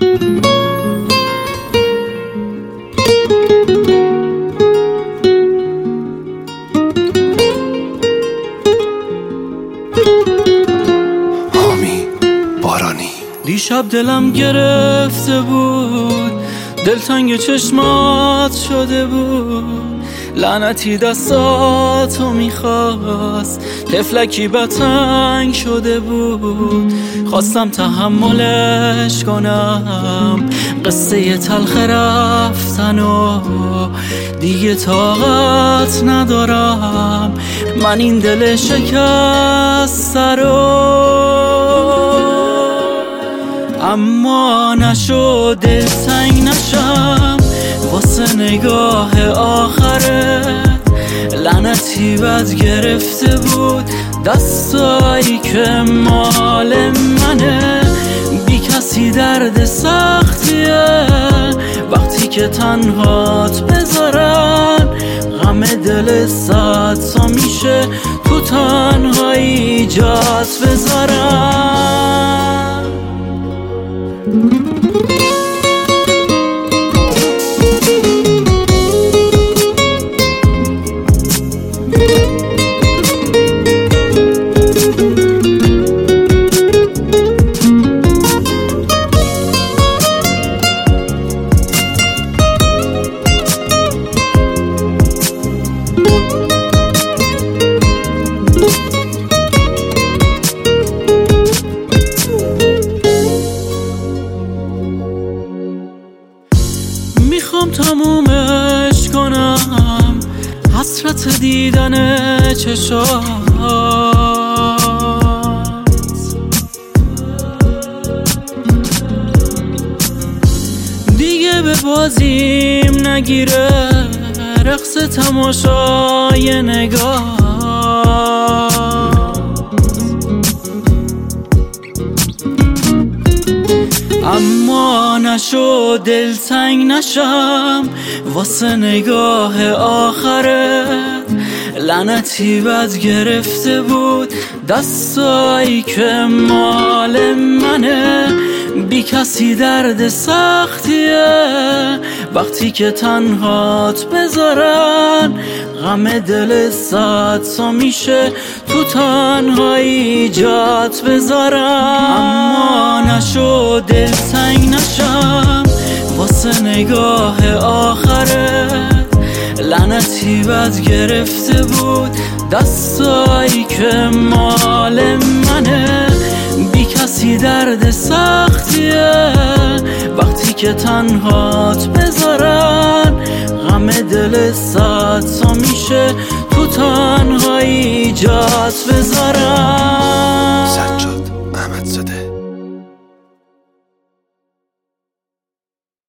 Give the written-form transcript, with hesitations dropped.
دیشب دلم گرفته بود، دلتنگ چشمات شده بود، لعنتی دستاتو میخواست، طفلکی بتنگ شده بود. خواستم تحملش کنم قصه تلخ رفتن و دیگه طاقت ندارم من این دل شکسته رو. اما نشد دلتنگ نشم واسه نگاه آخرت، لعنتی بد گرفته بود دستایی که مال منه. بی کسی درد سختیه وقتی که تنهات بذارن، غم دل صد تا میشه تو تنهایی جات بذارن. میخوام تمومش کنم حسرت دیدن چشات، دیگه به بازیم نگیره رقص تماشای نگاه. اما نشد دلتنگ نشم واسه نگاه آخرت، لعنتی بد گرفته بود دستایی که مال منه. بی کسی درد سختیه وقتی که تنهات بذارن، غم دل صد تا میشه تو تنهایی جات بذارن. اما نشد دلتنگ نشم واسه نگاه آخرت، لعنتی بد گرفته بود دستایی که مال منه. بی کسی درد سختیه وقتی که تنهات بذارن، غم دل صد تا میشه تو تنهایی جات بذارن. سجاد احمدزاده.